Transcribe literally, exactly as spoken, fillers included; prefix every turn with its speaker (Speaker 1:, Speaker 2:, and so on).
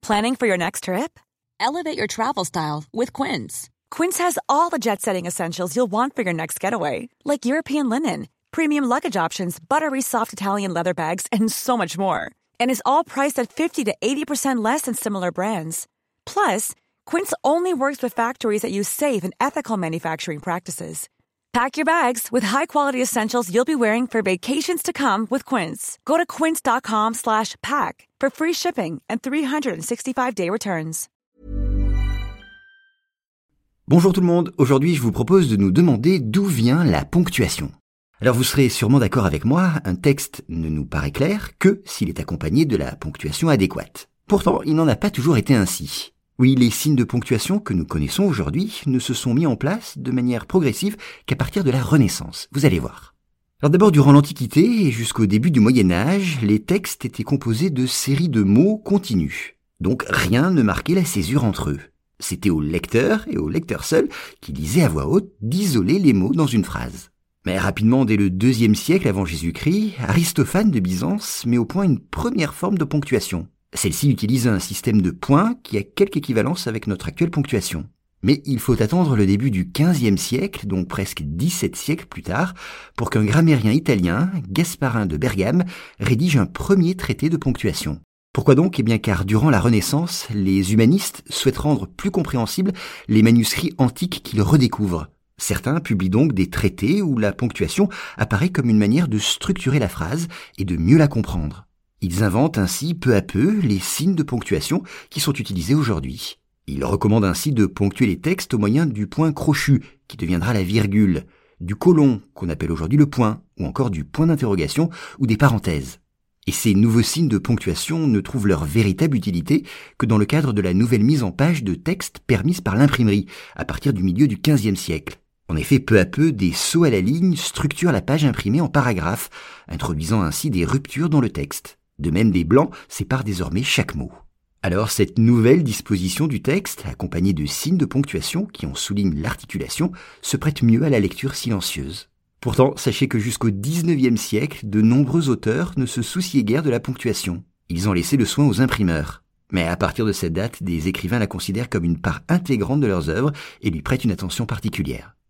Speaker 1: Planning for your next trip?
Speaker 2: Elevate your travel style with Quince.
Speaker 1: Quince has all the jet-setting essentials you'll want for your next getaway, like European linen, premium luggage options, buttery soft Italian leather bags, and so much more. And is all priced at fifty to eighty percent less than similar brands. Plus, Quince only works with factories that use safe and ethical manufacturing practices. Pack your bags with high-quality essentials you'll be wearing for vacations to come with Quince. Go to quince.com slash pack for free shipping and three sixty-five day returns.
Speaker 3: Bonjour tout le monde, aujourd'hui je vous propose de nous demander d'où vient la ponctuation. Alors vous serez sûrement d'accord avec moi, un texte ne nous paraît clair que s'il est accompagné de la ponctuation adéquate. Pourtant, il n'en a pas toujours été ainsi. Oui, les signes de ponctuation que nous connaissons aujourd'hui ne se sont mis en place de manière progressive qu'à partir de la Renaissance. Vous allez voir. Alors d'abord, durant l'Antiquité et jusqu'au début du Moyen-Âge, les textes étaient composés de séries de mots continus. Donc rien ne marquait la césure entre eux. C'était au lecteur et au lecteur seul qui lisait à voix haute d'isoler les mots dans une phrase. Mais rapidement, dès le deuxième siècle avant Jésus-Christ, Aristophane de Byzance met au point une première forme de ponctuation. Celle-ci utilise un système de points qui a quelque équivalence avec notre actuelle ponctuation. Mais il faut attendre le début du quinzième siècle, donc presque dix-sept siècles plus tard, pour qu'un grammairien italien, Gasparin de Bergame, rédige un premier traité de ponctuation. Pourquoi donc ? Eh bien car durant la Renaissance, les humanistes souhaitent rendre plus compréhensibles les manuscrits antiques qu'ils redécouvrent. Certains publient donc des traités où la ponctuation apparaît comme une manière de structurer la phrase et de mieux la comprendre. Ils inventent ainsi peu à peu les signes de ponctuation qui sont utilisés aujourd'hui. Ils recommandent ainsi de ponctuer les textes au moyen du point crochu, qui deviendra la virgule, du colon, qu'on appelle aujourd'hui le point, ou encore du point d'interrogation ou des parenthèses. Et ces nouveaux signes de ponctuation ne trouvent leur véritable utilité que dans le cadre de la nouvelle mise en page de texte permise par l'imprimerie, à partir du milieu du quinzième siècle. En effet, peu à peu, des sauts à la ligne structurent la page imprimée en paragraphes, introduisant ainsi des ruptures dans le texte. De même, des blancs séparent désormais chaque mot. Alors, cette nouvelle disposition du texte, accompagnée de signes de ponctuation qui en soulignent l'articulation, se prête mieux à la lecture silencieuse. Pourtant, sachez que jusqu'au dix-neuvième siècle, de nombreux auteurs ne se souciaient guère de la ponctuation. Ils ont laissé le soin aux imprimeurs. Mais à partir de cette date, des écrivains la considèrent comme une part intégrante de leurs œuvres et lui prêtent une attention particulière.